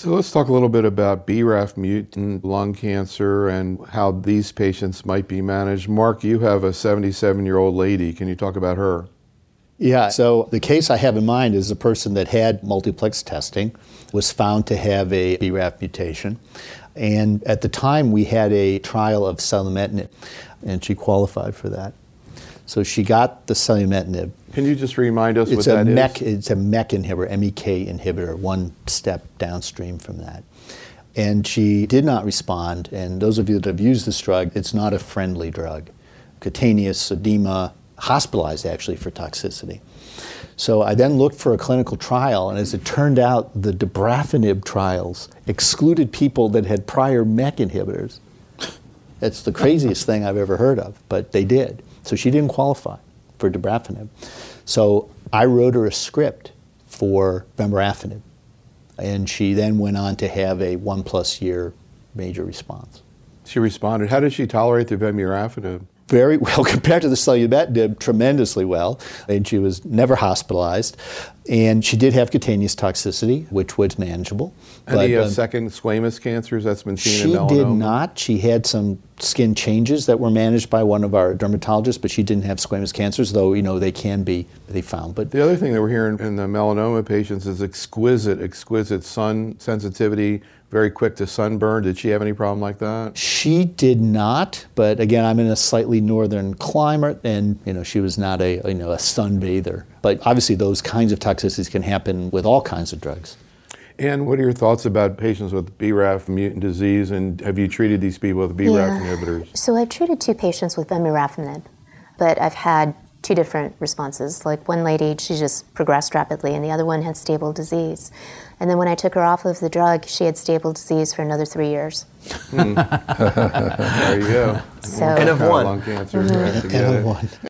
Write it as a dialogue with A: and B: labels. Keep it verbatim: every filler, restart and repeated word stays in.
A: So let's talk a little bit about B RAF mutant lung cancer and how these patients might be managed. Mark, you have a seventy-seven-year-old lady. Can you talk about her?
B: Yeah, so the case I have in mind is a person that had multiplex testing, was found to have a B RAF mutation, and at the time we had a trial of selumetinib, and she qualified for that. So she got the selumetinib.
A: Can you just remind us
B: it's
A: what
B: a
A: that
B: MEK,
A: is?
B: It's a MEK inhibitor, M E K inhibitor, one step downstream from that. And she did not respond, and those of you that have used this drug, it's not a friendly drug. Cutaneous edema, hospitalized actually for toxicity. So I then looked for a clinical trial, and as it turned out, the dabrafenib trials excluded people that had prior MEK inhibitors. That's the craziest thing I've ever heard of, but they did. So she didn't qualify for dabrafenib. So I wrote her a script for vemurafenib, and she then went on to have a one plus year major response.
A: She responded. How did she tolerate the vemurafenib?
B: Very well, compared to the selumetinib, tremendously well, and she was never hospitalized. And she did have cutaneous toxicity, which was manageable.
A: Any
B: but,
A: uh,
B: um,
A: second squamous cancers that's been seen
B: she
A: in melanoma?
B: did not. She had some skin changes that were managed by one of our dermatologists, but she didn't have squamous cancers, though, you know, they can be, they found. But
A: the other thing that we're hearing in the melanoma patients is exquisite, exquisite sun sensitivity, very quick to sunburn. Did she have any problem like that?
B: She did not, but again, I'm in a slightly northern climate, and you know, she was not a you know a sunbather. But obviously, those kinds of toxicities can happen with all kinds of drugs.
A: And what are your thoughts about patients with B RAF mutant disease, and have you treated these people with B RAF
C: yeah.
A: inhibitors?
C: So I've treated two patients with vemurafenib, but I've had two different responses. Like one lady, she just progressed rapidly, and the other one had stable disease. And then when I took her off of the drug, she had stable disease for another three years.
A: Mm. There you go.
C: So,
D: N of one.
A: Lung cancer.
C: Mm-hmm.
B: N of one.